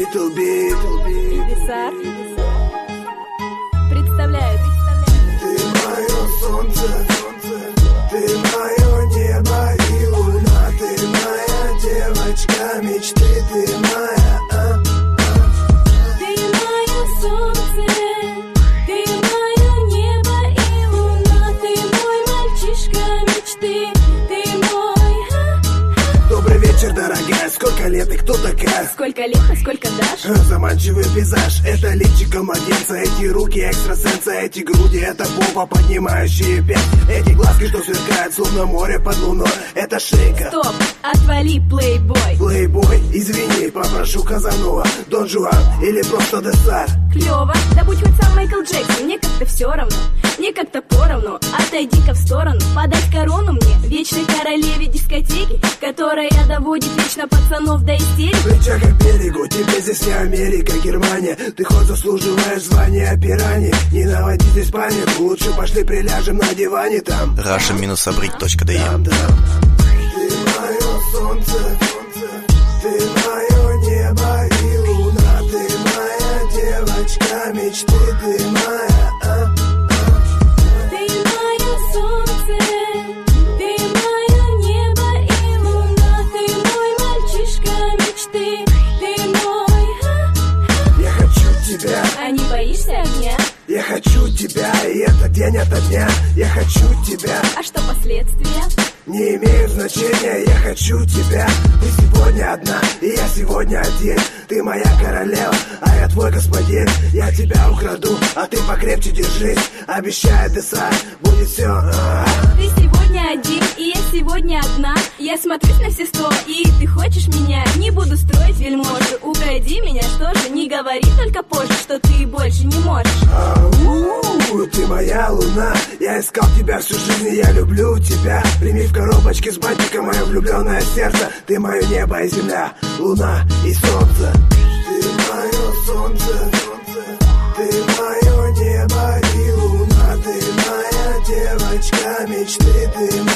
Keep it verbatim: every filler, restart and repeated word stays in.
Little Big и Бисар представляют. Ты мое солнце, ты мое небо и луна, ты моя девочка мечты, ты моя, а, а. Ты мое солнце, ты мое небо и луна, ты мой мальчишка мечты, ты мой, а, а. Добрый вечер, дорогая, сколько лет и кто такая? Сколько лет, а сколько дашь? Заманчивый пейзаж, это личико младенца, эти руки экстрасенса, эти груди, это попа, поднимающие пять, эти глазки, что сверкают, словно море под луной, это шейка. Стоп, отвали, плейбой. Плейбой, извини, попрошу Казанова, Дон Жуан или просто Десар. Клево, да будь хоть сам Майкл Джексон, мне как-то все равно, мне как-то поровну. Отойди-ка в сторону, подать корону мне, вечной королеве дискотеки, которая доводит вечно пацанов до истерики. Плеча как берегу, тебе здесь не Америка, Германия. Ты хоть заслуживаешь звания пираньи. Не наводи здесь панику, лучше пошли приляжем на диване там. раша минус абрик точка ди Там, там. Ты мое солнце, ты мое небо и луна, ты моя девочка мечты, ты моя, а, а. Ты мое солнце, ты мое небо и луна, ты мой мальчишка мечты, ты мой, а, а. Я хочу тебя, А не боишься огня? я хочу тебя, и это день ото дня. Я хочу тебя, А что последствия? не имеет значения, я хочу тебя. Ты сегодня одна, и я сегодня один. Ты моя королева, а я твой господин. Я тебя украду, а ты покрепче держись. Обещаю, Десар, будет все. Ты сегодня один, и я сегодня одна. Я смотрюсь на все сто, и ты хочешь меня. Не буду строить вельможи, угоди меня, что же. Не говори только позже, что ты больше не можешь. Ау, ты моя луна, я искал тебя всю жизнь, и я люблю тебя. Прими в коробочке с бантиком мое влюбленное сердце. Ты мое небо и земля, луна и солнце. Ты мое солнце, ты мое небо и луна, ты моя девочка мечты, ты